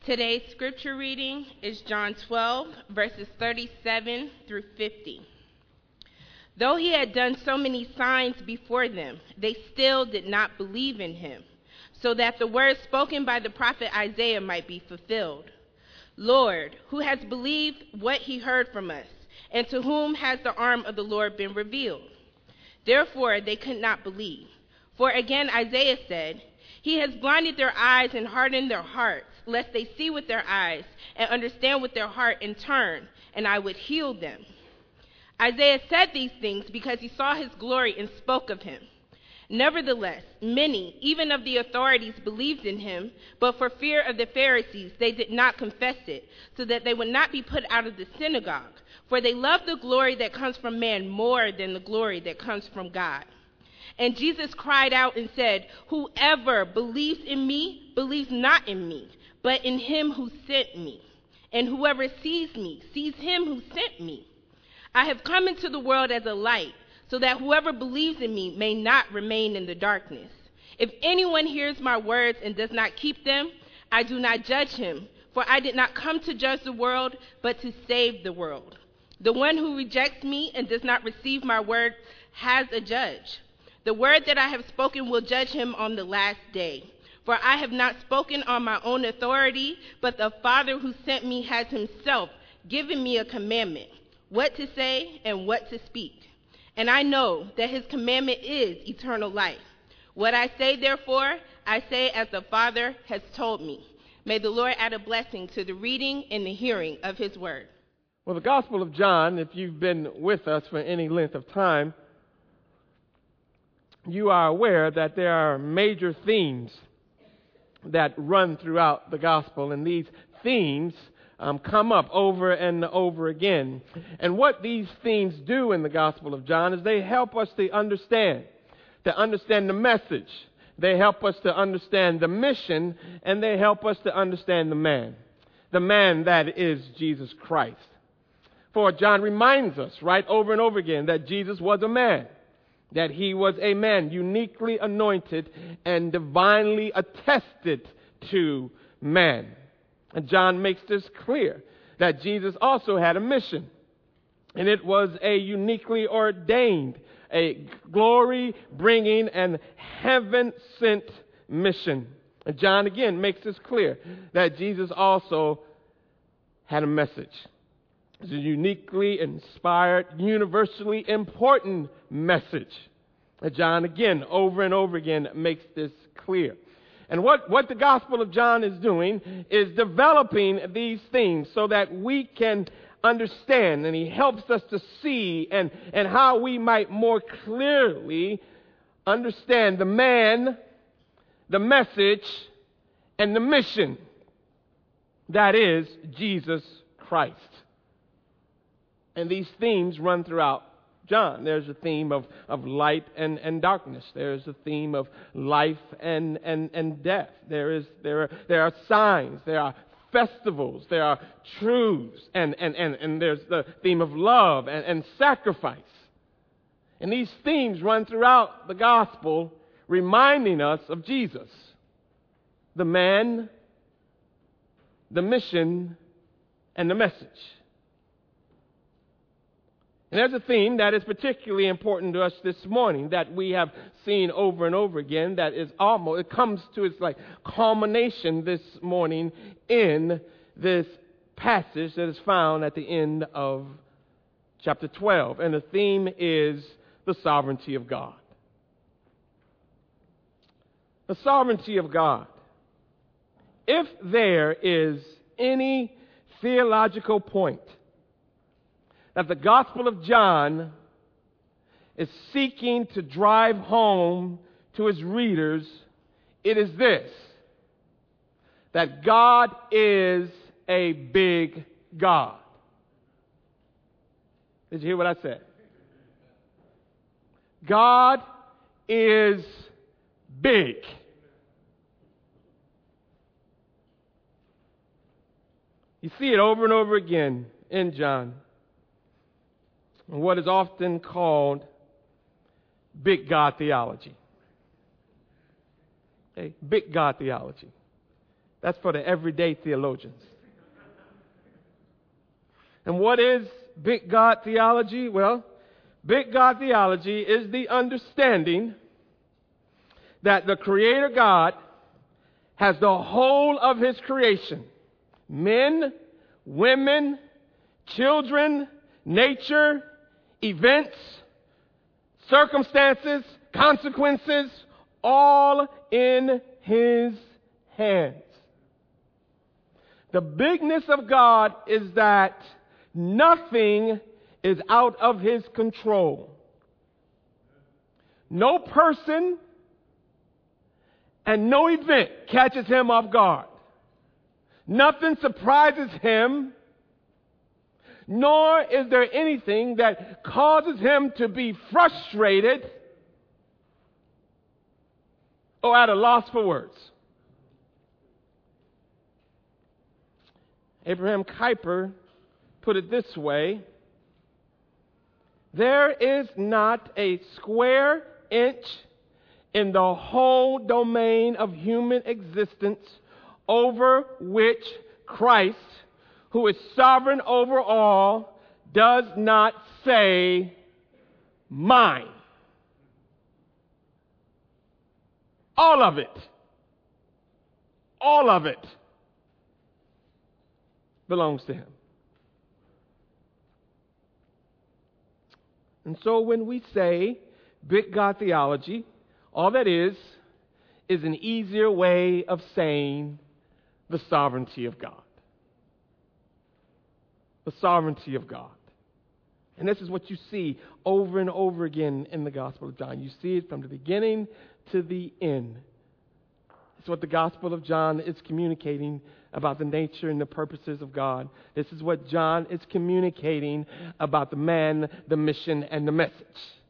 Today's scripture reading is John 12, verses 37 through 50. Though he had done so many signs before them, they still did not believe in him, so that the word spoken by the prophet Isaiah might be fulfilled. Lord, who has believed what he heard from us, and to whom has the arm of the Lord been revealed? Therefore they could not believe. For again Isaiah said, He has blinded their eyes and hardened their hearts, lest they see with their eyes and understand with their heart and turn, and I would heal them. Isaiah said these things because he saw his glory and spoke of him. Nevertheless, many, even of the authorities, believed in him, but for fear of the Pharisees, they did not confess it, so that they would not be put out of the synagogue. For they love the glory that comes from man more than the glory that comes from God. And Jesus cried out and said, Whoever believes in me believes not in me, but in him who sent me. And whoever sees me sees him who sent me. I have come into the world as a light, so that whoever believes in me may not remain in the darkness. If anyone hears my words and does not keep them, I do not judge him, for I did not come to judge the world, but to save the world. The one who rejects me and does not receive my word has a judge. The word that I have spoken will judge him on the last day. For I have not spoken on my own authority, but the Father who sent me has himself given me a commandment, what to say and what to speak. And I know that his commandment is eternal life. What I say, therefore, I say as the Father has told me. May the Lord add a blessing to the reading and the hearing of his word. Well, the Gospel of John, if you've been with us for any length of time, you are aware that there are major themes that run throughout the Gospel, and these themes come up over and over again. And what these themes do in the Gospel of John is they help us to understand the message. They help us to understand the mission, and they help us to understand the man that is Jesus Christ. For John reminds us right over and over again that Jesus was a man, that he was a man uniquely anointed and divinely attested to man. And John makes this clear that Jesus also had a mission, and it was a uniquely ordained, a glory-bringing and heaven-sent mission. And John again makes this clear that Jesus also had a message. It's a uniquely inspired, universally important message. And John again, over and over again, makes this clear. And what the Gospel of John is doing is developing these things so that we can understand, and he helps us to see and how we might more clearly understand the man, the message, and the mission that is Jesus Christ. And these themes run throughout John. There's a theme of light and darkness. There's a theme of life and death. There are signs. There are festivals. There are truths. And there's the theme of love and sacrifice. And these themes run throughout the gospel, reminding us of Jesus, the man, the mission, and the message. And there's a theme that is particularly important to us this morning that we have seen over and over again that is it comes to its like culmination this morning in this passage that is found at the end of chapter 12. And the theme is the sovereignty of God. The sovereignty of God. If there is any theological point that the Gospel of John is seeking to drive home to his readers, it is this: that God is a big God. Did you hear what I said? God is big. You see it over and over again in John. What is often called big God theology. Okay? Big God theology. That's for the everyday theologians. And what is big God theology? Well, big God theology is the understanding that the Creator God has the whole of His creation, men, women, children, nature, events, circumstances, consequences, all in His hands. The bigness of God is that nothing is out of His control. No person and no event catches Him off guard. Nothing surprises Him, nor is there anything that causes Him to be frustrated or at a loss for words. Abraham Kuyper put it this way: there is not a square inch in the whole domain of human existence over which Christ, who is sovereign over all, does not say, mine. All of it belongs to Him. And so when we say big God theology, all that is an easier way of saying the sovereignty of God. The sovereignty of God. And this is what you see over and over again in the Gospel of John. You see it from the beginning to the end. It's what the Gospel of John is communicating about the nature and the purposes of God. This is what John is communicating about the man, the mission, and the message.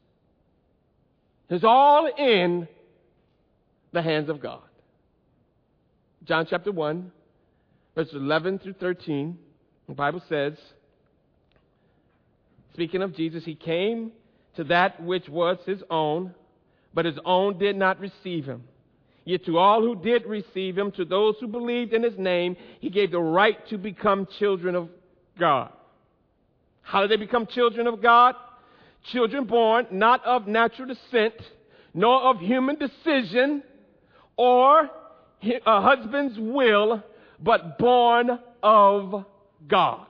It's all in the hands of God. John chapter 1, verses 11 through 13, the Bible says, speaking of Jesus, He came to that which was His own, but His own did not receive Him. Yet to all who did receive Him, to those who believed in His name, He gave the right to become children of God. How did they become children of God? Children born not of natural descent, nor of human decision, or a husband's will, but born of God.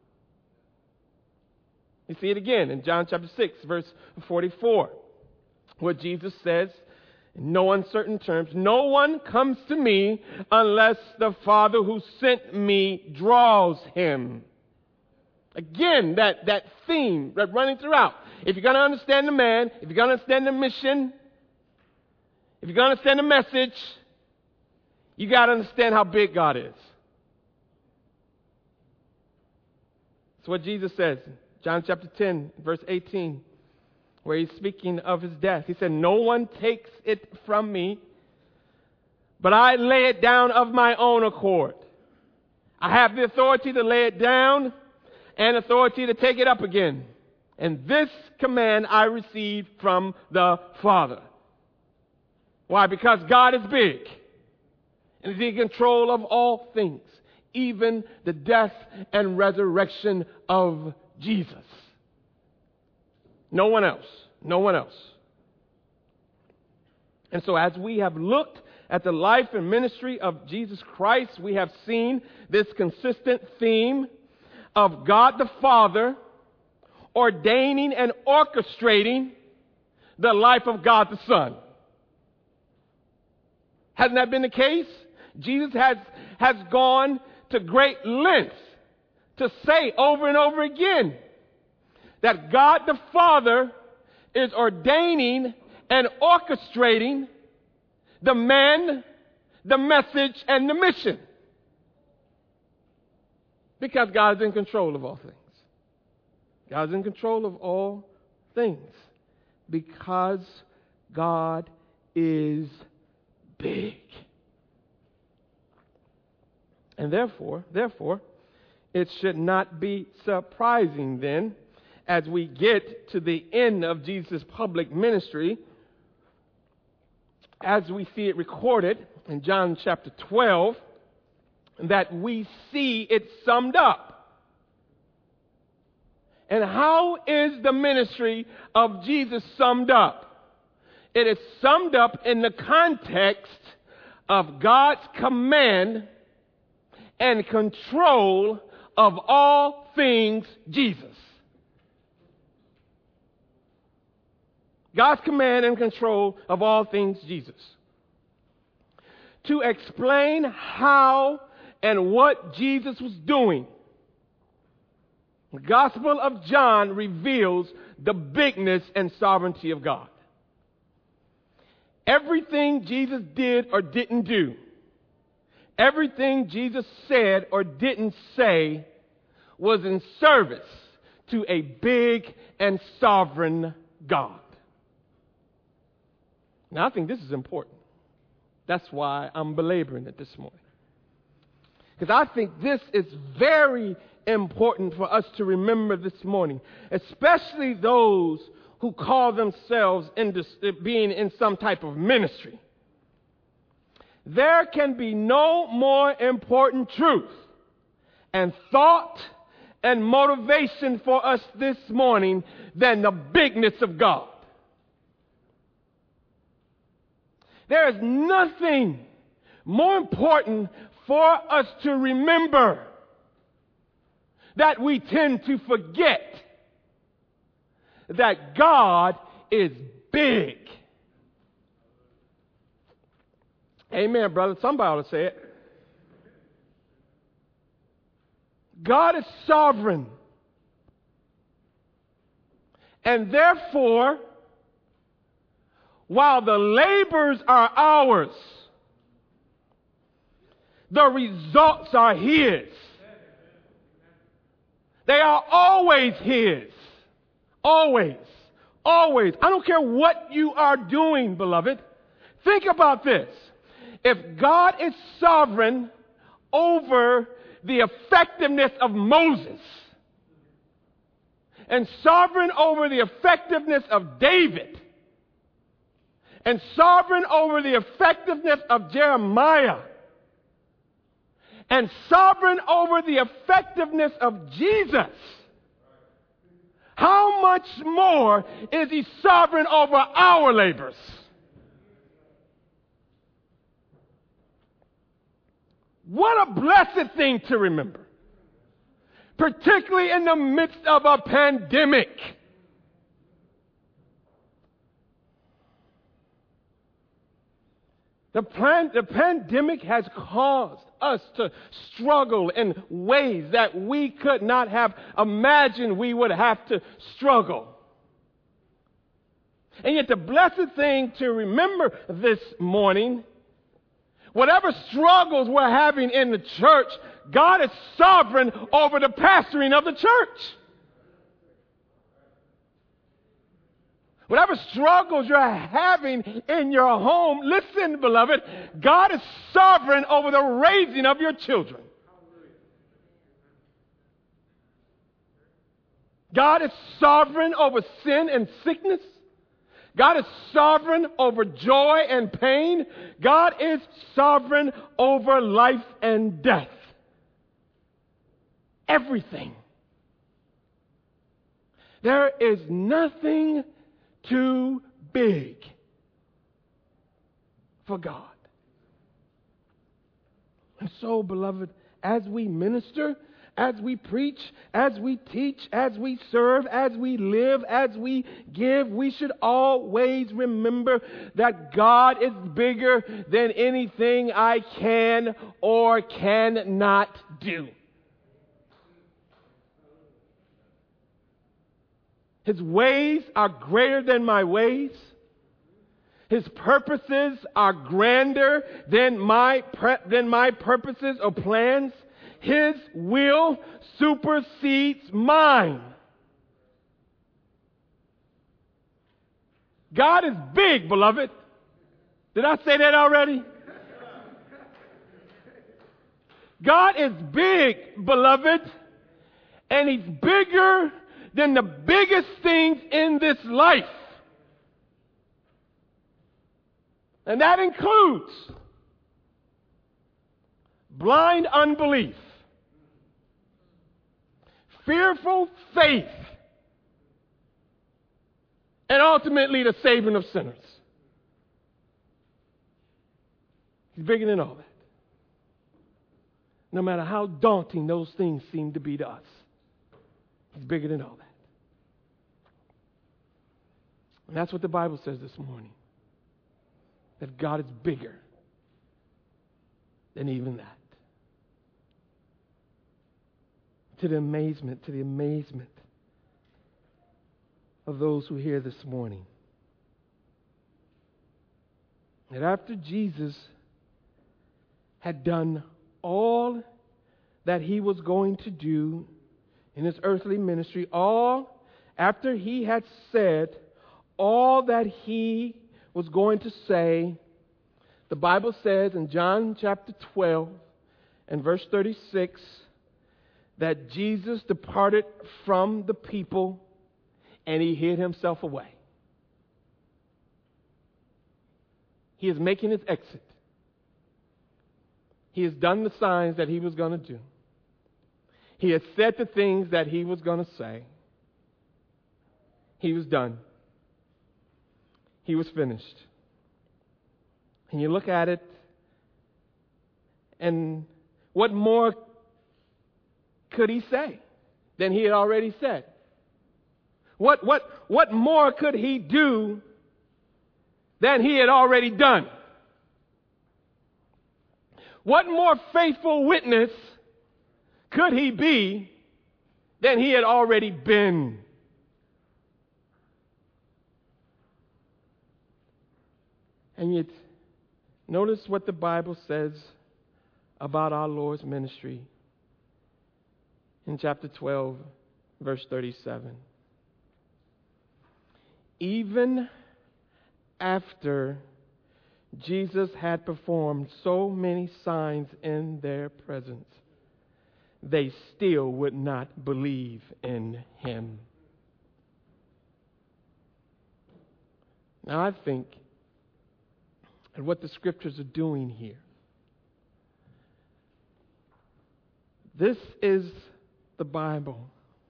You see it again in John chapter 6, verse 44, where Jesus says, in no uncertain terms, no one comes to me unless the Father who sent me draws him. Again, that theme that running throughout. If you're going to understand the man, if you're going to understand the mission, if you're going to understand the message, you got to understand how big God is. That's what Jesus says. John chapter 10, verse 18, where He's speaking of His death. He said, no one takes it from me, but I lay it down of my own accord. I have the authority to lay it down and authority to take it up again. And this command I received from the Father. Why? Because God is big and is in control of all things, even the death and resurrection of Jesus. No one else. No one else. And so as we have looked at the life and ministry of Jesus Christ, we have seen this consistent theme of God the Father ordaining and orchestrating the life of God the Son. Hasn't that been the case? Jesus has gone to great lengths to say over and over again that God the Father is ordaining and orchestrating the man, the message, and the mission. Because God is in control of all things. God is in control of all things. Because God is big. And therefore, it should not be surprising then, as we get to the end of Jesus' public ministry, as we see it recorded in John chapter 12, that we see it summed up. And how is the ministry of Jesus summed up? It is summed up in the context of God's command and control of all things Jesus. God's command and control of all things Jesus. To explain how and what Jesus was doing, the Gospel of John reveals the bigness and sovereignty of God. Everything Jesus did or didn't do, everything Jesus said or didn't say, was in service to a big and sovereign God. Now, I think this is important. That's why I'm belaboring it this morning. Because I think this is very important for us to remember this morning, especially those who call themselves being in some type of ministry. There can be no more important truth and thought and motivation for us this morning than the bigness of God. There is nothing more important for us to remember that we tend to forget that God is big. Amen, brother. Somebody ought to say it. God is sovereign. And therefore, while the labors are ours, the results are His. They are always His. Always. Always. I don't care what you are doing, beloved. Think about this. If God is sovereign over the effectiveness of Moses and sovereign over the effectiveness of David and sovereign over the effectiveness of Jeremiah and sovereign over the effectiveness of Jesus, how much more is He sovereign over our labors? What a blessed thing to remember, particularly in the midst of a pandemic. The pandemic has caused us to struggle in ways that we could not have imagined we would have to struggle. And yet the blessed thing to remember this morning, whatever struggles we're having in the church, God is sovereign over the pastoring of the church. Whatever struggles you're having in your home, listen, beloved, God is sovereign over the raising of your children. God is sovereign over sin and sickness. God is sovereign over joy and pain. God is sovereign over life and death. Everything. There is nothing too big for God. And so, beloved, as we minister, as we preach, as we teach, as we serve, as we live, as we give, we should always remember that God is bigger than anything I can or cannot do. His ways are greater than my ways. His purposes are grander than my purposes or plans. His will supersedes mine. God is big, beloved. Did I say that already? God is big, beloved, and He's bigger than the biggest things in this life. And that includes blind unbelief, fearful faith, and ultimately the saving of sinners. He's bigger than all that. No matter how daunting those things seem to be to us, He's bigger than all that. And that's what the Bible says this morning. That God is bigger than even that. To the amazement of those who hear this morning. That after Jesus had done all that He was going to do in His earthly ministry, all after He had said all that He was going to say, the Bible says in John chapter 12 and verse 36 that Jesus departed from the people and He hid Himself away. He is making His exit. He has done the signs that He was going to do. He has said the things that He was going to say. He was done. He was finished. And you look at it, and what more could He say than He had already said? What more could He do than He had already done? What more faithful witness could He be than He had already been? And yet, notice what the Bible says about our Lord's ministry in chapter 12, verse 37. Even after Jesus had performed so many signs in their presence, they still would not believe in Him. Now I think at what the Scriptures are doing here. This is the Bible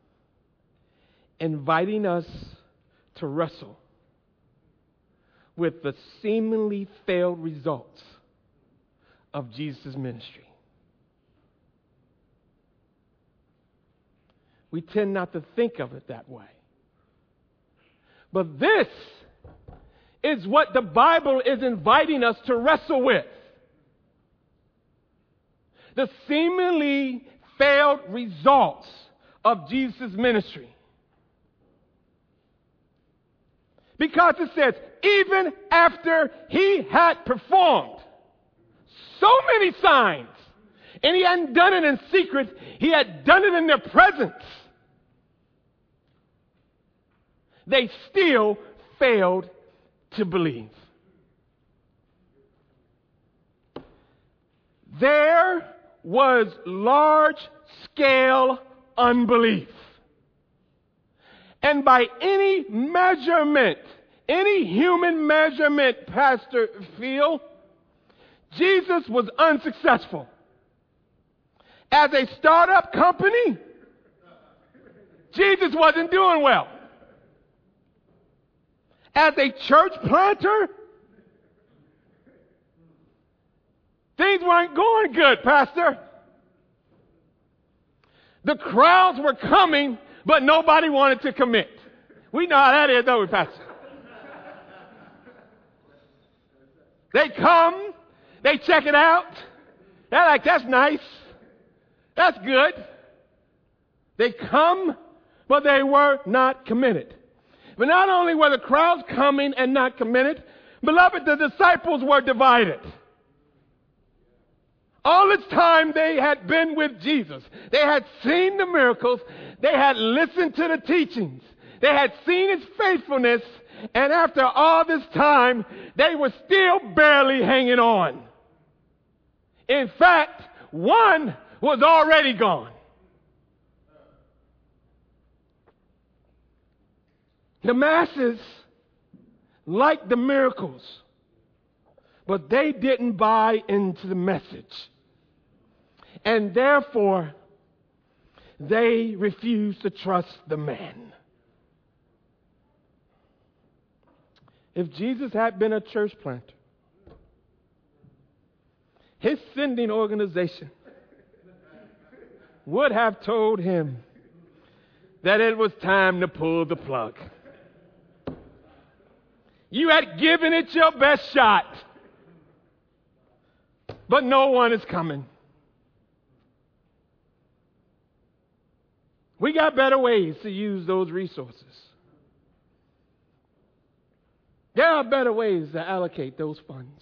inviting us to wrestle with the seemingly failed results of Jesus' ministry. We tend not to think of it that way. But this is what the Bible is inviting us to wrestle with. The seemingly failed results of Jesus' ministry. Because it says, even after He had performed so many signs, and He hadn't done it in secret, He had done it in their presence, they still failed to believe. There was large-scale unbelief. And by any measurement, any human measurement, Pastor Phil, Jesus was unsuccessful. As a startup company, Jesus wasn't doing well. As a church planter, things weren't going good, Pastor. The crowds were coming, but nobody wanted to commit. We know how that is, don't we, Pastor? They come, they check it out. They're like, that's nice. That's good. They come, but they were not committed. But not only were the crowds coming and not committed, beloved, the disciples were divided. All this time they had been with Jesus. They had seen the miracles. They had listened to the teachings. They had seen His faithfulness. And after all this time, they were still barely hanging on. In fact, one was already gone. The masses liked the miracles, but they didn't buy into the message. And therefore, they refuse to trust the man. If Jesus had been a church planter, his sending organization would have told him that it was time to pull the plug. You had given it your best shot, but no one is coming. We got better ways to use those resources. There are better ways to allocate those funds.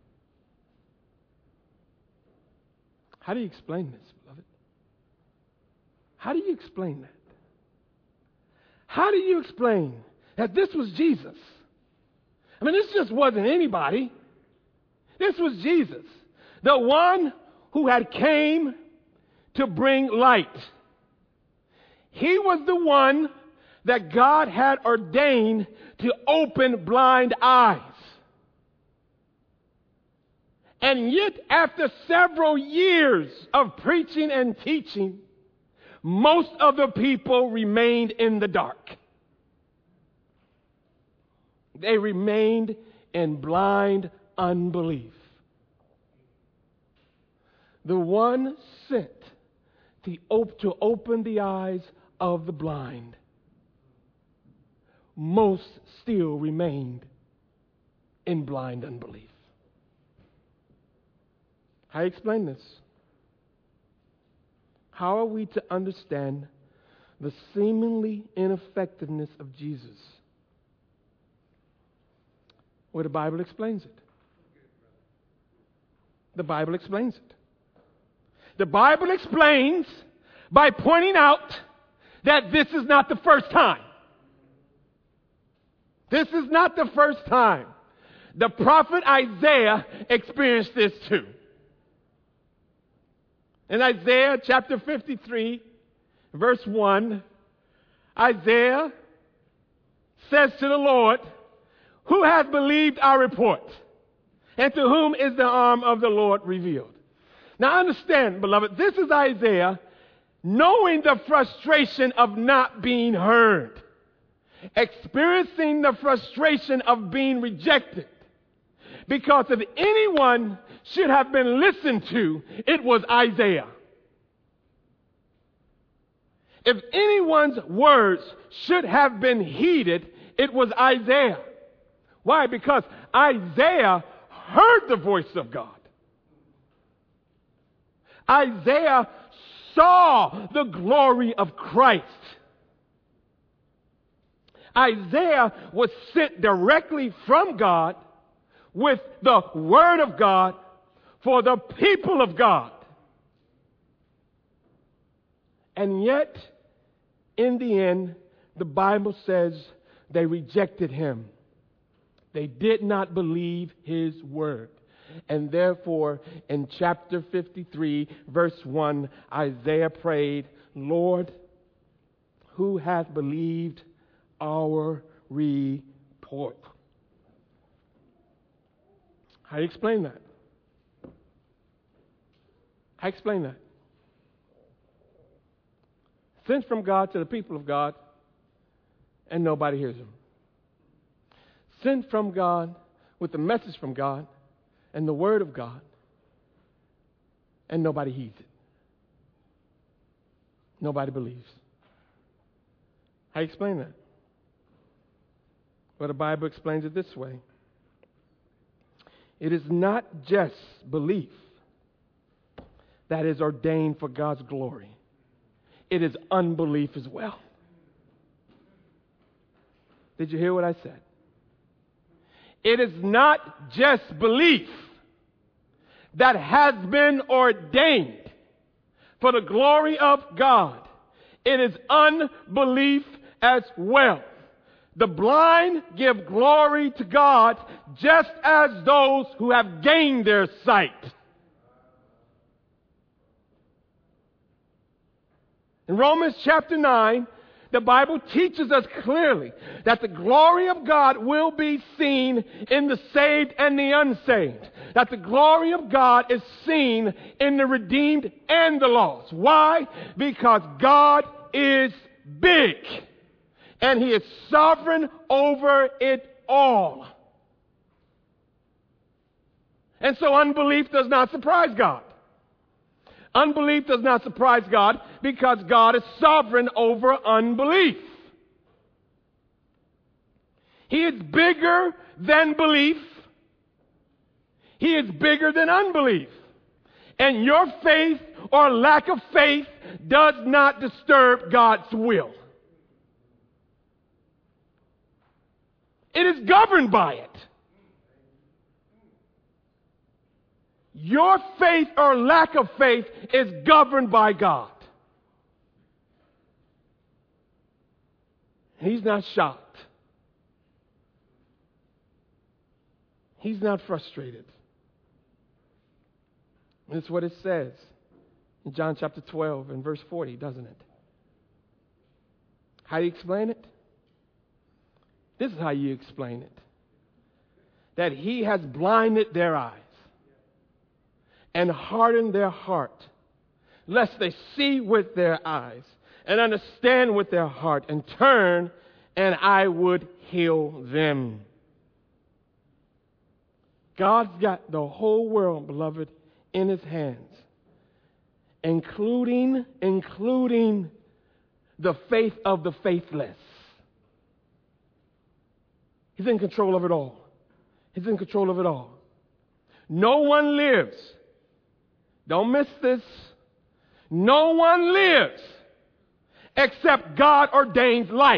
How do you explain this, beloved? How do you explain that? How do you explain that this was Jesus? I mean, this just wasn't anybody. This was Jesus, the one who had came to bring light. He was the one that God had ordained to open blind eyes. And yet, after several years of preaching and teaching, most of the people remained in the dark. They remained in blind unbelief. The one sent to open the eyes of the blind, most still remained in blind unbelief. How do you explain this? How are we to understand the seemingly ineffectiveness of Jesus? Well, the Bible explains it. The Bible explains it. The Bible explains by pointing out that this is not the first time. This is not the first time. The prophet Isaiah experienced this too. In Isaiah chapter 53, verse 1, Isaiah says to the Lord, "Who has believed our report? And to whom is the arm of the Lord revealed?" Now understand, beloved, this is Isaiah knowing the frustration of not being heard, experiencing the frustration of being rejected. Because if anyone should have been listened to, it was Isaiah. If anyone's words should have been heeded, it was Isaiah. Why? Because Isaiah heard the voice of God. Isaiah saw the glory of Christ. Isaiah was sent directly from God with the Word of God for the people of God. And yet, in the end, the Bible says they rejected him. They did not believe his word. And therefore, in chapter 53, verse 1, Isaiah prayed, "Lord, who hath believed our report?" How do you explain that? How do you explain that? Sent from God to the people of God, and nobody hears him. Sent from God with the message from God and the word of God, and nobody heeds it. Nobody believes. How do you explain that? Well, the Bible explains it this way. It is not just belief that is ordained for God's glory. It is unbelief as well. Did you hear what I said? It is not just belief that has been ordained for the glory of God. It is unbelief as well. The blind give glory to God just as those who have gained their sight. In Romans chapter 9, the Bible teaches us clearly that the glory of God will be seen in the saved and the unsaved. That the glory of God is seen in the redeemed and the lost. Why? Because God is big. And He is sovereign over it all. And so unbelief does not surprise God. Unbelief does not surprise God because God is sovereign over unbelief. He is bigger than belief. He is bigger than unbelief. And your faith or lack of faith does not disturb God's will. It is governed by it. Your faith or lack of faith is governed by God. He's not shocked. He's not frustrated. That's what it says in John chapter 12 and verse 40, doesn't it? How do you explain it? This is how you explain it. That He has blinded their eyes and hardened their heart, lest they see with their eyes and understand with their heart and turn, and I would heal them. God's got the whole world, beloved, in His hands, including the faith of the faithless. He's in control of it all. He's in control of it all. No one lives. Don't miss this. No one lives except God ordains life.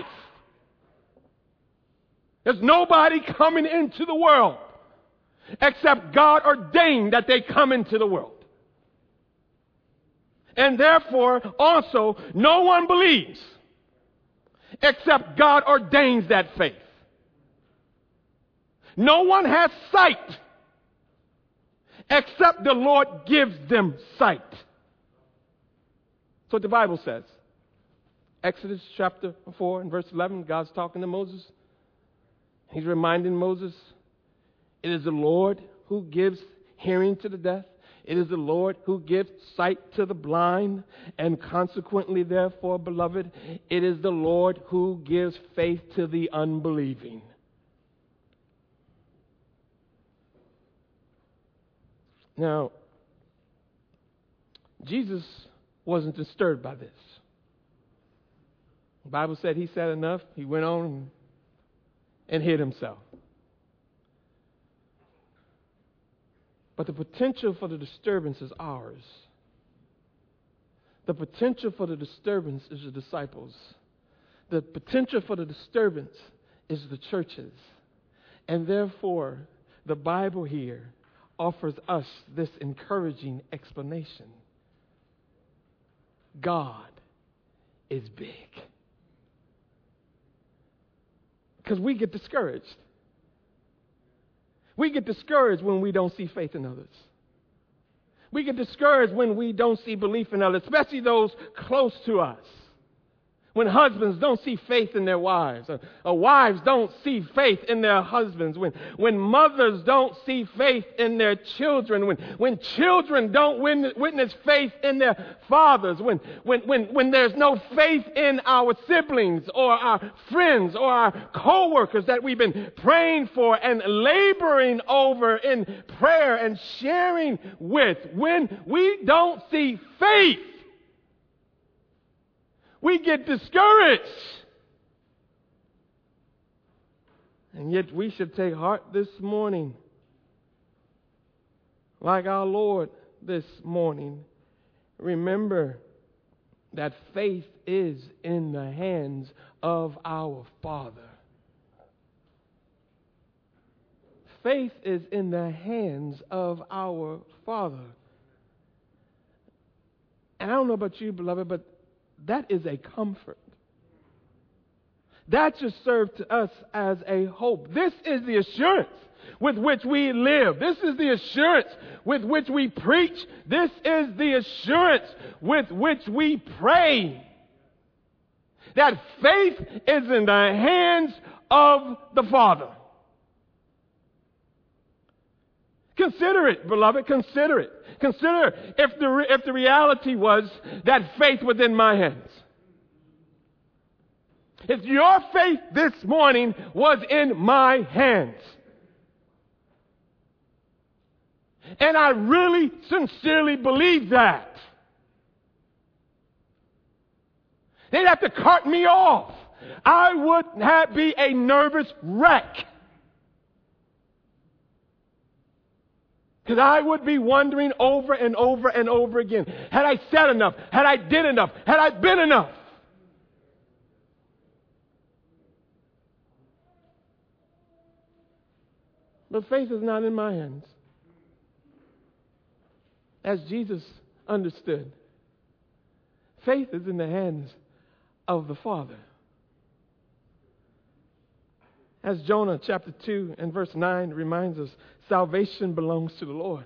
There's nobody coming into the world except God ordained that they come into the world. And therefore, also, no one believes except God ordains that faith. No one has sight except the Lord gives them sight. That's what the Bible says. Exodus chapter 4 and verse 11, God's talking to Moses. He's reminding Moses, it is the Lord who gives hearing to the deaf. It is the Lord who gives sight to the blind. And consequently, therefore, beloved, it is the Lord who gives faith to the unbelieving. Now, Jesus wasn't disturbed by this. The Bible said He said enough. He went on and hid Himself. But the potential for the disturbance is ours. The potential for the disturbance is the disciples. The potential for the disturbance is the churches. And therefore, the Bible here offers us this encouraging explanation. God is big. Because we get discouraged. We get discouraged when we don't see faith in others. We get discouraged when we don't see belief in others, especially those close to us. When husbands don't see faith in their wives, or wives don't see faith in their husbands, when mothers don't see faith in their children, when children don't witness faith in their fathers, when there's no faith in our siblings or our friends or our co-workers that we've been praying for and laboring over in prayer and sharing with, when we don't see faith, we get discouraged. And yet we should take heart this morning, like our Lord this morning. Remember that faith is in the hands of our Father. Faith is in the hands of our Father. And I don't know about you, beloved, but that is a comfort. That should serve to us as a hope. This is the assurance with which we live. This is the assurance with which we preach. This is the assurance with which we pray. That faith is in the hands of the Father. Consider it, beloved. Consider it. Consider if the reality was that faith was in my hands. If your faith this morning was in my hands. And I really sincerely believe that. They'd have to cart me off. I would be a nervous wreck. Because I would be wondering over and over and over again, had I said enough? Had I did enough? Had I been enough? But faith is not in my hands. As Jesus understood, faith is in the hands of the Father. As Jonah chapter 2 and verse 9 reminds us, salvation belongs to the Lord.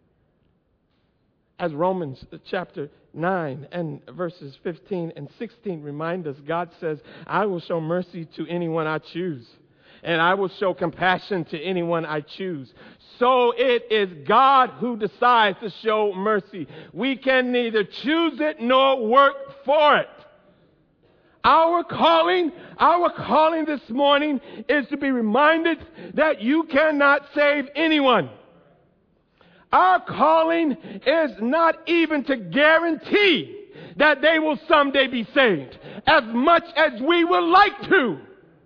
As Romans chapter 9 and verses 15 and 16 remind us, God says, I will show mercy to anyone I choose, and I will show compassion to anyone I choose. So it is God who decides to show mercy. We can neither choose it nor work for it. Our calling this morning is to be reminded that you cannot save anyone. Our calling is not even to guarantee that they will someday be saved, as much as we would like to.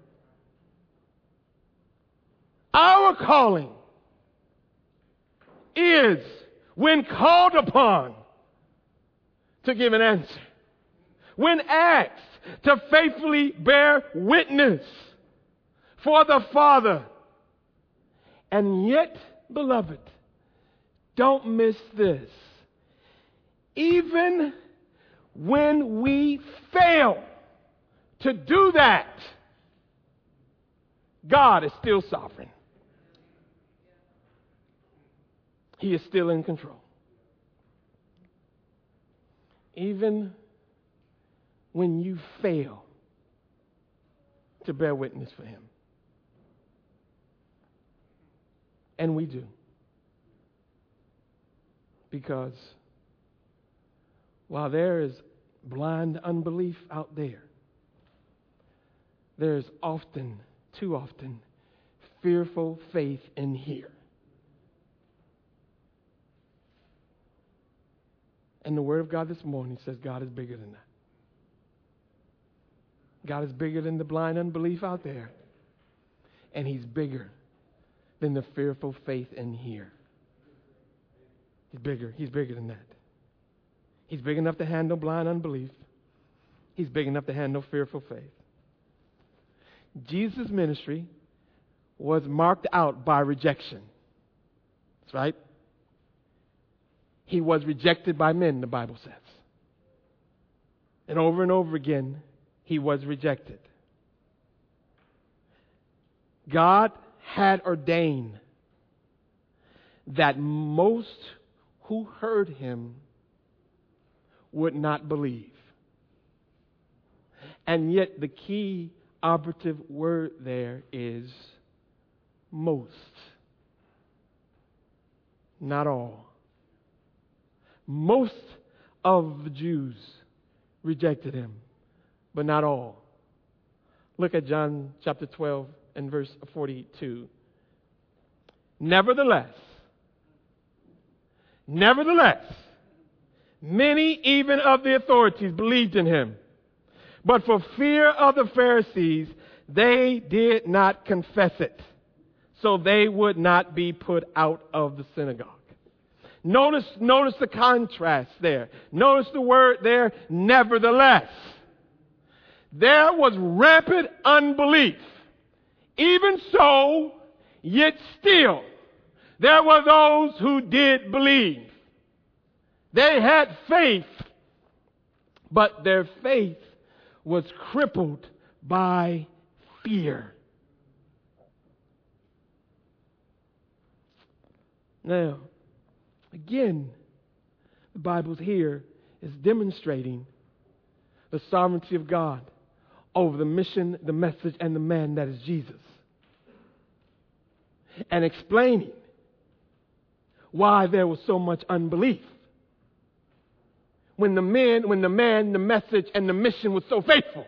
Our calling is, when called upon, to give an answer. When asked, to faithfully bear witness for the Father. And yet, beloved, don't miss this. Even when we fail to do that, God is still sovereign. He is still in control. Even when you fail to bear witness for Him. And we do. Because while there is blind unbelief out there, there's often, too often, fearful faith in here. And the Word of God this morning says God is bigger than that. God is bigger than the blind unbelief out there. And He's bigger than the fearful faith in here. He's bigger. He's bigger than that. He's big enough to handle blind unbelief. He's big enough to handle fearful faith. Jesus' ministry was marked out by rejection. That's right. He was rejected by men, the Bible says. And over again, He was rejected. God had ordained that most who heard Him would not believe. And yet the key operative word there is most. Not all. Most of the Jews rejected Him, but not all. Look at John chapter 12 and verse 42. Nevertheless, many even of the authorities believed in Him. But for fear of the Pharisees, they did not confess it, so they would not be put out of the synagogue. Notice the contrast there. Notice the word there, nevertheless. There was rampant unbelief. Even so, yet still, there were those who did believe. They had faith, but their faith was crippled by fear. Now, again, the Bible here is demonstrating the sovereignty of God over the mission, the message, and the man that is Jesus. And explaining why there was so much unbelief. When the man, the message, and the mission was so faithful.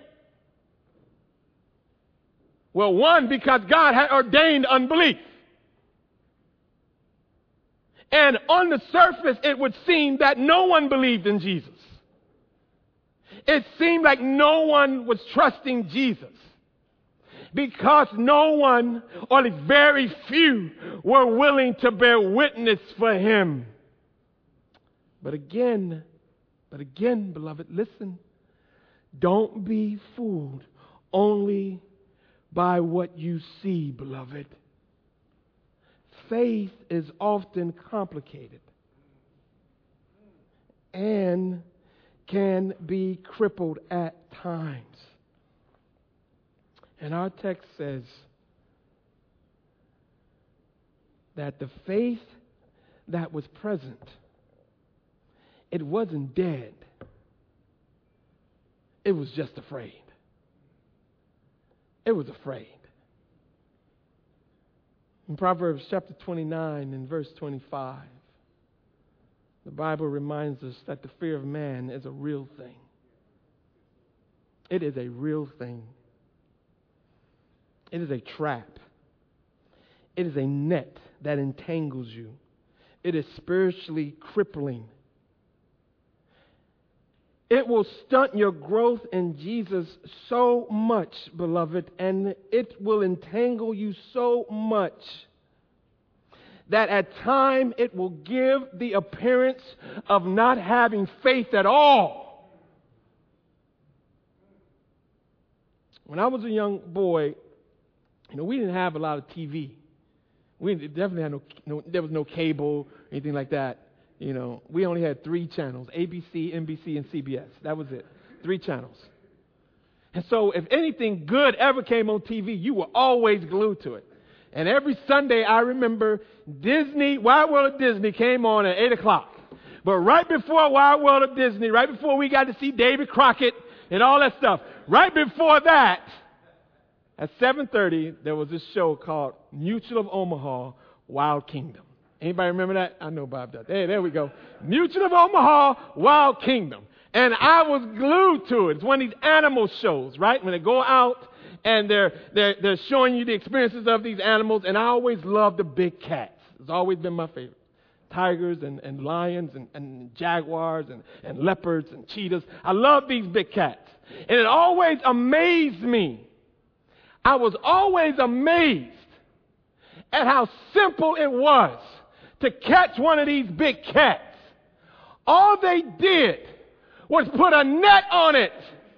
Well, one, because God had ordained unbelief. And on the surface, it would seem that no one believed in Jesus. It seemed like no one was trusting Jesus. Because no one, or at least very few, were willing to bear witness for him. But again, beloved, listen. Don't be fooled only by what you see, beloved. Faith is often complicated and can be crippled at times. And our text says that the faith that was present, it wasn't dead. It was just afraid. It was afraid. In Proverbs chapter 29 and verse 25, the Bible reminds us that the fear of man is a real thing. It is a real thing. It is a trap. It is a net that entangles you. It is spiritually crippling. It will stunt your growth in Jesus so much, beloved, and it will entangle you so much that at times it will give the appearance of not having faith at all. When I was a young boy, we didn't have a lot of TV. We definitely had there was no cable, anything like that. We only had 3 channels, ABC, NBC, and CBS. That was it. 3 channels. And so if anything good ever came on TV, you were always glued to it. And every Sunday, I remember Wild World of Disney came on at 8 o'clock. But right before Wild World of Disney, right before we got to see David Crockett and all that stuff, right before that, at 7:30, there was this show called Mutual of Omaha, Wild Kingdom. Anybody remember that? I know Bob does. Hey, there we go. Mutual of Omaha, Wild Kingdom. And I was glued to it. It's one of these animal shows, right? When they go out and they're showing you the experiences of these animals. And I always loved the big cats. It's always been my favorite. Tigers and lions and jaguars and leopards and cheetahs. I love these big cats. And it always amazed me. I was always amazed at how simple it was to catch one of these big cats. All they did was put a net on it.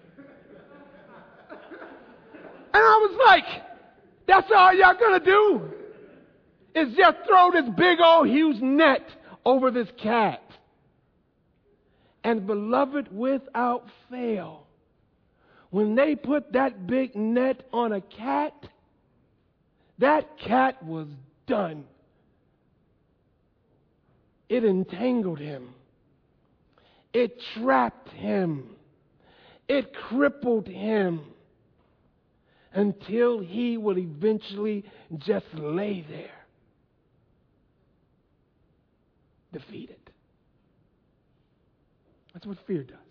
And I was like, that's all y'all gonna do? Is just throw this big old huge net over this cat. And beloved, without fail, when they put that big net on a cat, that cat was done. It entangled him. It trapped him. It crippled him until he would eventually just lay there, defeated. That's what fear does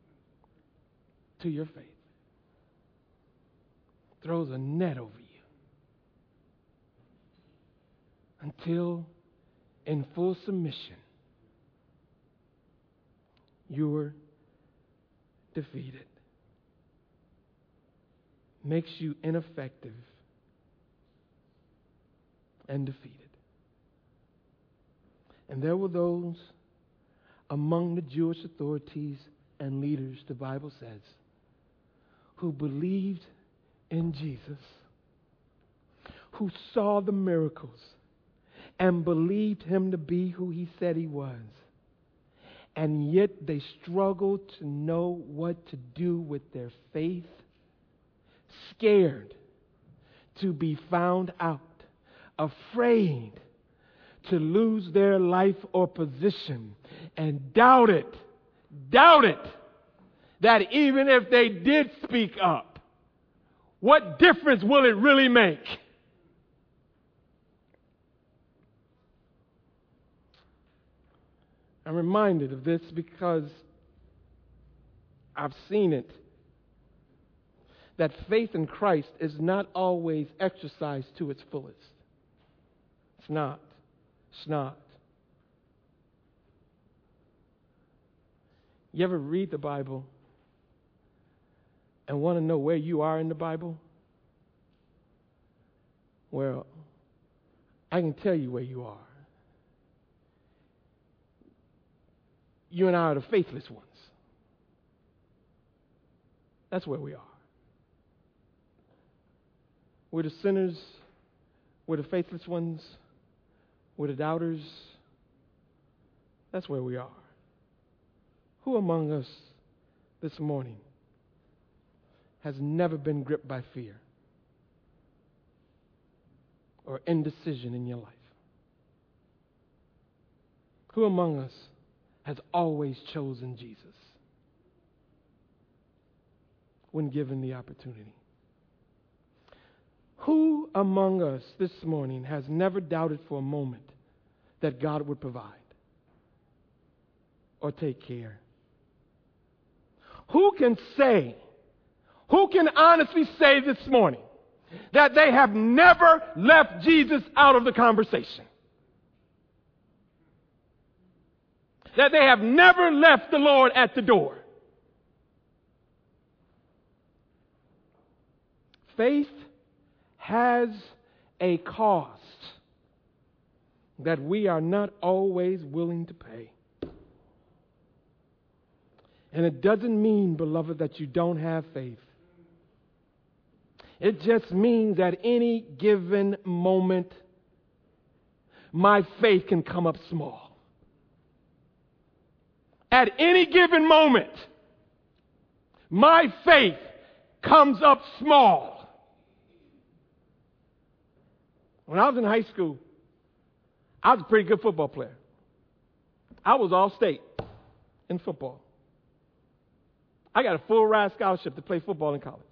to your faith. Throws a net over you until in full submission you're defeated. Makes you ineffective and defeated. And there were those among the Jewish authorities and leaders, the Bible says, who believed in Jesus, who saw the miracles and believed him to be who he said he was. And yet they struggled to know what to do with their faith, scared to be found out, afraid to lose their life or position, and doubted that even if they did speak up, what difference will it really make? I'm reminded of this because I've seen it. That faith in Christ is not always exercised to its fullest. It's not. It's not. You ever read the Bible and want to know where you are in the Bible? Well, I can tell you where you are. You and I are the faithless ones. That's where we are. We're the sinners. We're the faithless ones. We're the doubters. That's where we are. Who among us this morning has never been gripped by fear or indecision in your life? Who among us has always chosen Jesus when given the opportunity? Who among us this morning has never doubted for a moment that God would provide or take care? Who can honestly say this morning that they have never left Jesus out of the conversation? That they have never left the Lord at the door? Faith has a cost that we are not always willing to pay. And it doesn't mean, beloved, that you don't have faith. It just means at any given moment, my faith can come up small. At any given moment, my faith comes up small. When I was in high school, I was a pretty good football player. I was all state in football. I got a full ride scholarship to play football in college.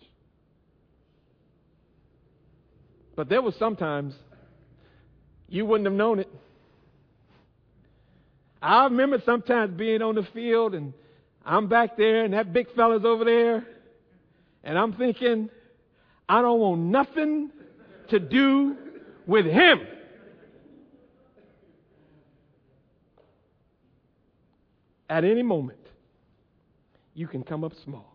But there was sometimes you wouldn't have known it. I remember sometimes being on the field and I'm back there and that big fella's over there and I'm thinking, I don't want nothing to do with him. At any moment, you can come up small.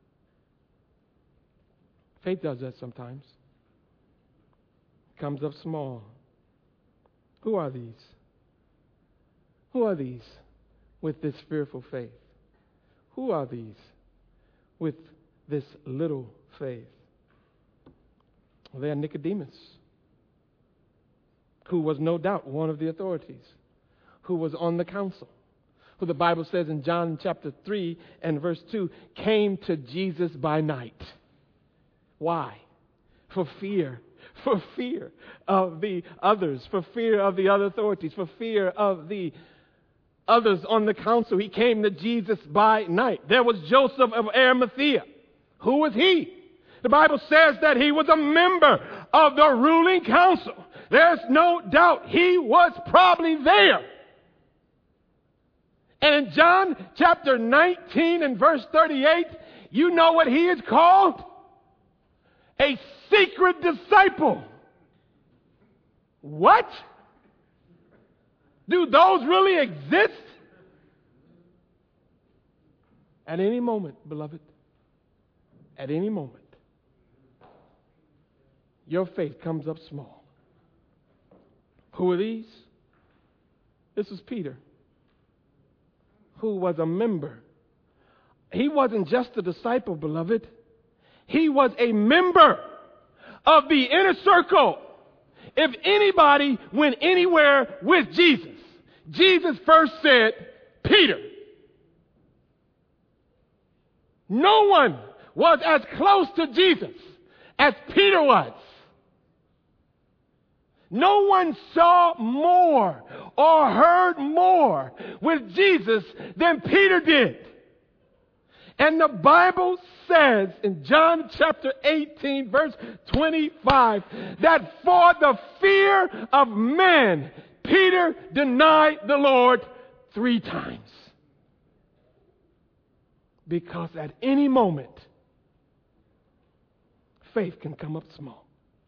Faith does that sometimes. Comes up small. Who are these? Who are these with this fearful faith? Who are these with this little faith? Well, they are Nicodemus, who was no doubt one of the authorities, who was on the council, who the Bible says in John chapter 3 and verse 2 came to Jesus by night. Why? For fear. For fear of the others, for fear of the other authorities, for fear of the others on the council. He came to Jesus by night. There was Joseph of Arimathea. Who was he? The Bible says that he was a member of the ruling council. There's no doubt he was probably there. And in John chapter 19 and verse 38, you know what he is called? A secret disciple. What? Do those really exist? At any moment, beloved, at any moment, your faith comes up small. Who are these? This was Peter, who was a member. He wasn't just a disciple, beloved. He was a member of the inner circle. If anybody went anywhere with Jesus, Jesus first said, Peter. No one was as close to Jesus as Peter was. No one saw more or heard more with Jesus than Peter did. And the Bible says in John chapter 18, verse 25, that for the fear of man, Peter denied the Lord 3 times. Because at any moment, faith can come up small.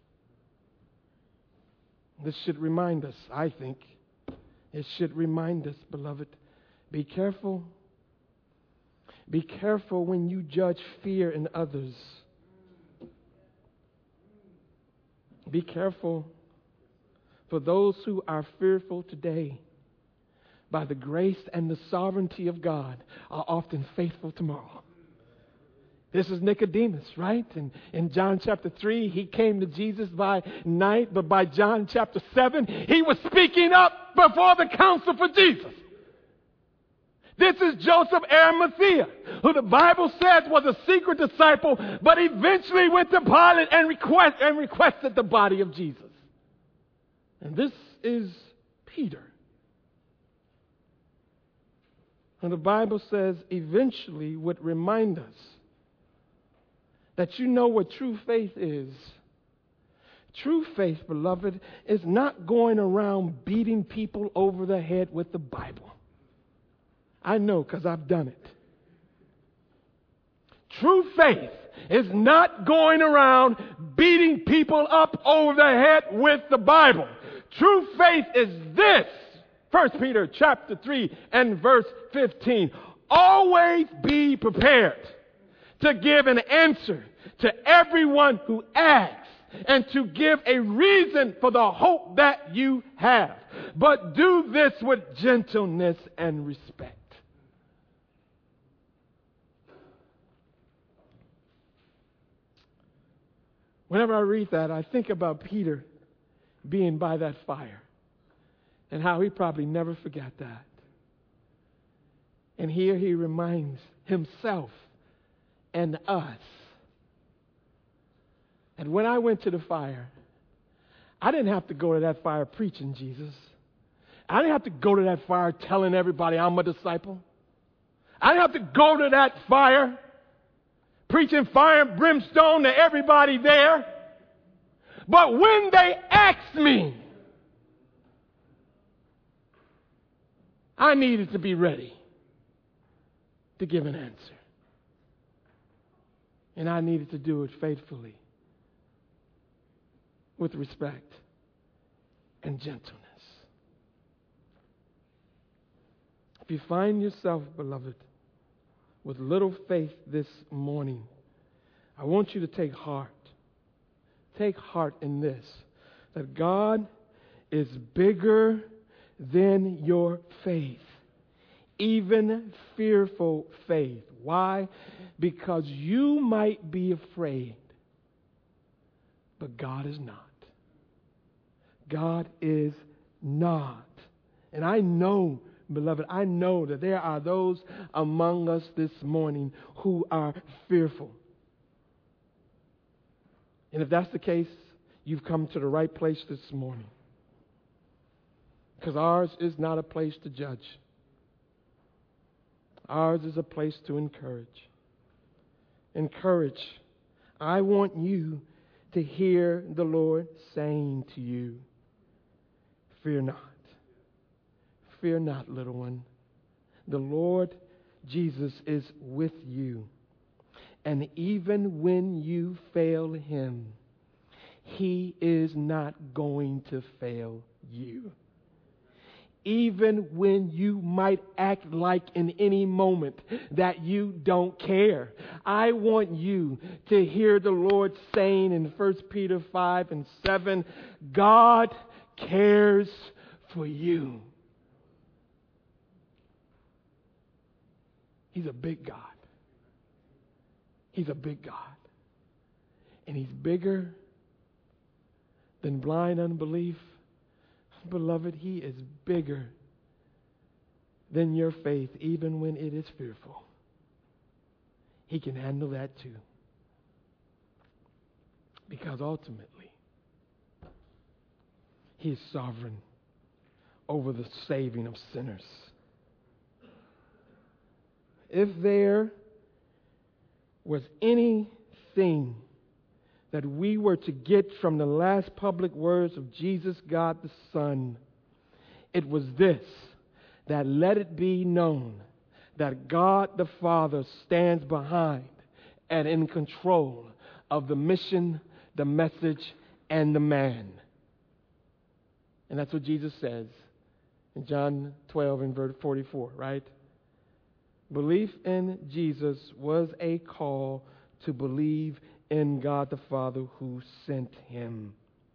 This should remind us, I think, it should remind us, beloved, be careful. Be careful when you judge fear in others. Be careful, for those who are fearful today, by the grace and the sovereignty of God, are often faithful tomorrow. This is Nicodemus, right? In John chapter 3, he came to Jesus by night, but by John chapter 7, he was speaking up before the council for Jesus. This is Joseph Arimathea, who the Bible says was a secret disciple, but eventually went to Pilate and requested the body of Jesus. And this is Peter. And the Bible says eventually would remind us that you know what true faith is. True faith, beloved, is not going around beating people over the head with the Bible. I know because I've done it. True faith is not going around beating people up over the head with the Bible. True faith is this. 1 Peter chapter 3 and verse 15. Always be prepared to give an answer to everyone who asks and to give a reason for the hope that you have. But do this with gentleness and respect. Whenever I read that, I think about Peter being by that fire and how he probably never forgot that. And here he reminds himself and us. And when I went to the fire, I didn't have to go to that fire preaching Jesus. I didn't have to go to that fire telling everybody I'm a disciple. I didn't have to go to that fire preaching fire and brimstone to everybody there. But when they asked me, I needed to be ready to give an answer. And I needed to do it faithfully, with respect and gentleness. If you find yourself, beloved, with little faith this morning, I want you to take heart. Take heart in this, that God is bigger than your faith, even fearful faith. Why? Because you might be afraid, but God is not. God is not. And I know, beloved, I know that there are those among us this morning who are fearful. And if that's the case, you've come to the right place this morning. Because ours is not a place to judge. Ours is a place to encourage. Encourage. I want you to hear the Lord saying to you, fear not. Fear not, little one. The Lord Jesus is with you. And even when you fail him, he is not going to fail you. Even when you might act like in any moment that you don't care. I want you to hear the Lord saying in 1 Peter 5 and 7, God cares for you. He's a big God. He's a big God. And he's bigger than blind unbelief. Beloved, he is bigger than your faith, even when it is fearful. He can handle that too. Because ultimately, he is sovereign over the saving of sinners. If there was anything that we were to get from the last public words of Jesus, God the Son, it was this, that let it be known that God the Father stands behind and in control of the mission, the message, and the man. And that's what Jesus says in John 12 and verse 44, right? Belief in Jesus was a call to believe in God the Father who sent him.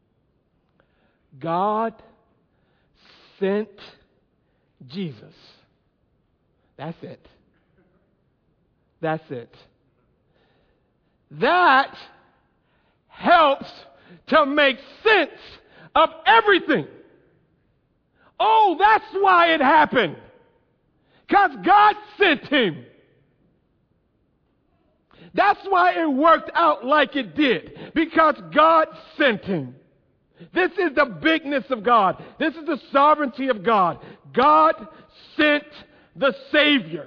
God sent Jesus. That's it. That's it. That helps to make sense of everything. Oh, that's why it happened. Because God sent him. That's why it worked out like it did. Because God sent him. This is the bigness of God. This is the sovereignty of God. God sent the Savior.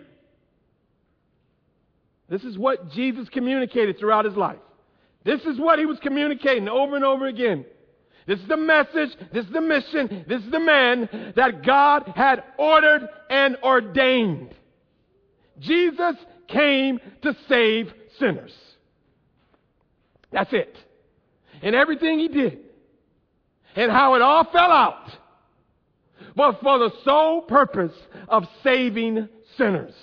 This is what Jesus communicated throughout his life. This is what he was communicating over and over again. This is the message, this is the mission, this is the man that God had ordered and ordained. Jesus came to save sinners. That's it. And everything he did, and how it all fell out, but for the sole purpose of saving sinners.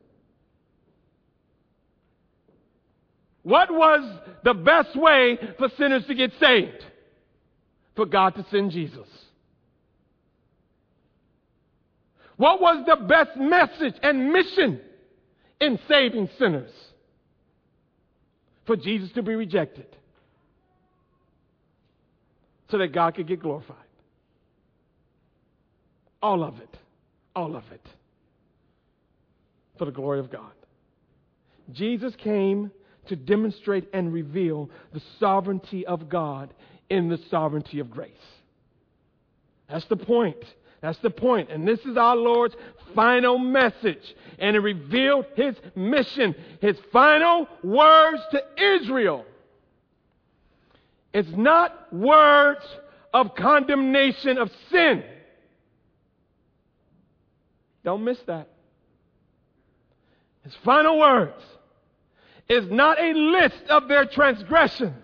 What was the best way for sinners to get saved? For God to send Jesus. What was the best message and mission in saving sinners? For Jesus to be rejected, so that God could get glorified. All of it. All of it. For the glory of God. Jesus came to demonstrate and reveal the sovereignty of God in the sovereignty of grace. That's the point. That's the point. And this is our Lord's final message. And it revealed his mission, his final words to Israel. It's not words of condemnation of sin. Don't miss that. His final words is not a list of their transgressions.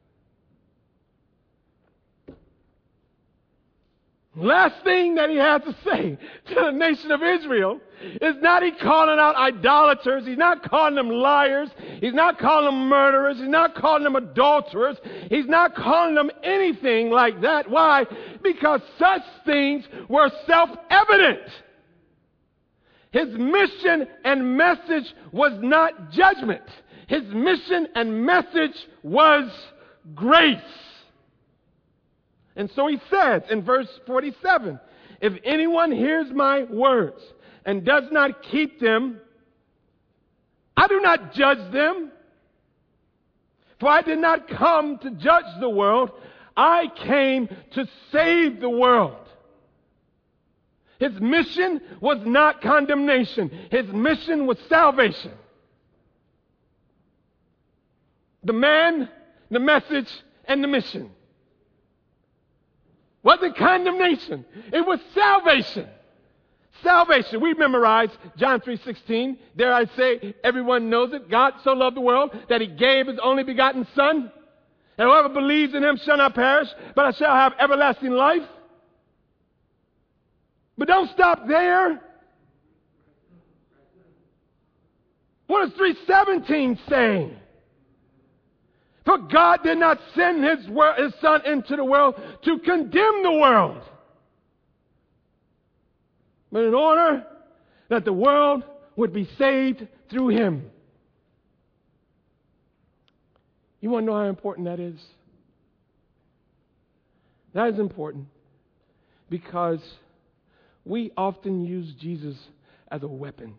Last thing that he has to say to the nation of Israel is not he calling out idolaters. He's not calling them liars. He's not calling them murderers. He's not calling them adulterers. He's not calling them anything like that. Why? Because such things were self-evident. His mission and message was not judgment. His mission and message was grace. And so he says in verse 47, if anyone hears my words and does not keep them, I do not judge them. For I did not come to judge the world. I came to save the world. His mission was not condemnation. His mission was salvation. The man, the message, and the mission. Wasn't condemnation. It was salvation. Salvation. We memorize John 3:16. Dare I say, everyone knows it. God so loved the world that he gave his only begotten Son. And whoever believes in him shall not perish, but shall have everlasting life. But don't stop there. What does 3:17 say? For God did not send his Son into the world to condemn the world, but in order that the world would be saved through him. You want to know how important that is? That is important because we often use Jesus as a weapon,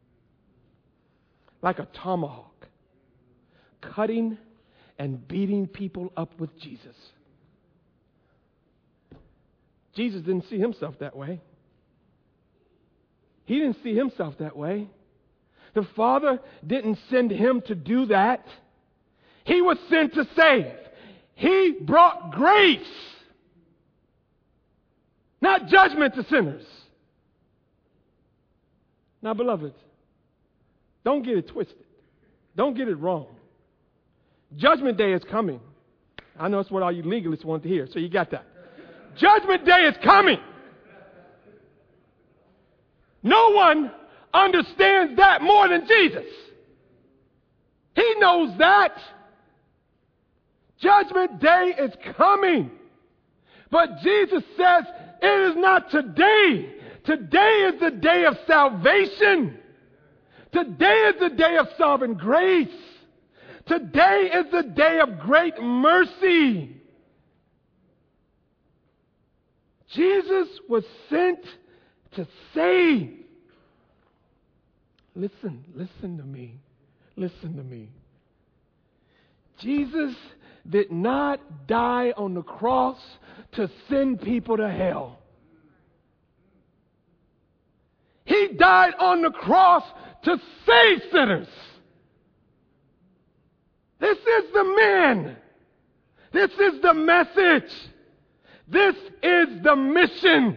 like a tomahawk, cutting and beating people up with Jesus. Jesus didn't see himself that way. He didn't see himself that way. The Father didn't send him to do that. He was sent to save. He brought grace, not judgment to sinners. Now, beloved, don't get it twisted. Don't get it wrong. Judgment Day is coming. I know that's what all you legalists want to hear, so you got that. Judgment Day is coming. No one understands that more than Jesus. He knows that. Judgment Day is coming. But Jesus says it is not today. Today is the day of salvation. Today is the day of sovereign grace. Today is the day of great mercy. Jesus was sent to save. Listen to me. Listen to me. Jesus did not die on the cross to send people to hell. He died on the cross to save sinners. This is the man. This is the message. This is the mission.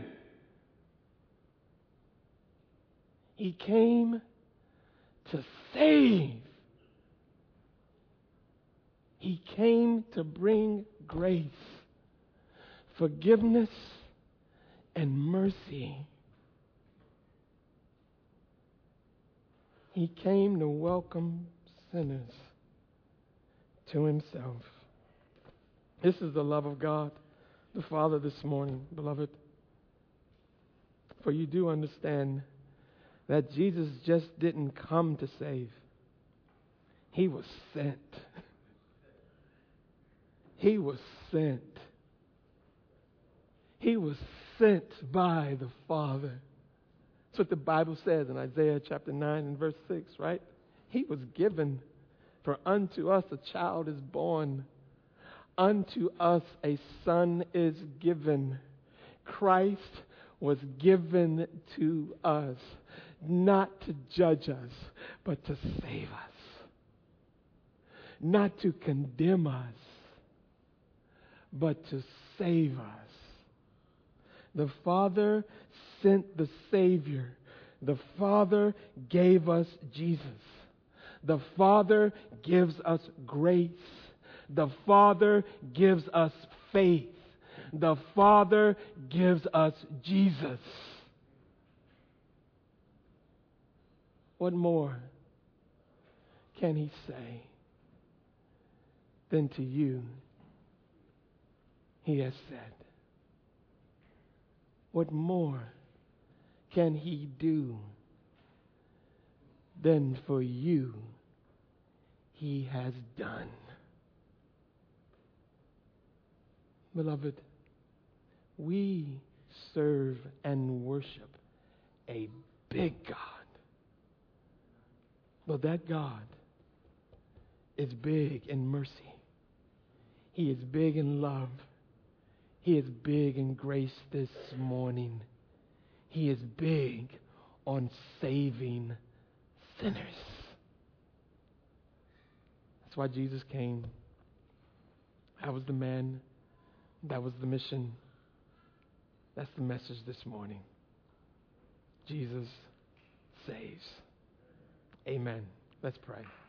He came to save. He came to bring grace, forgiveness, and mercy. He came to welcome sinners to himself. This is the love of God, the Father, this morning, beloved. For you do understand that Jesus just didn't come to save. He was sent. He was sent. He was sent by the Father. That's what the Bible says in Isaiah chapter 9 and verse 6, right? He was given. For unto us a child is born. Unto us a son is given. Christ was given to us, not to judge us, but to save us. Not to condemn us, but to save us. The Father sent the Savior. The Father gave us Jesus. The Father gives us grace. The Father gives us faith. The Father gives us Jesus. What more can He say than to you He has said? What more can He do than for you He has done? Beloved, we serve and worship a big God. But that God is big in mercy. He is big in love. He is big in grace this morning. He is big on saving sinners. That's why Jesus came. That was the man. That was the mission. That's the message this morning. Jesus saves. Amen. Let's pray.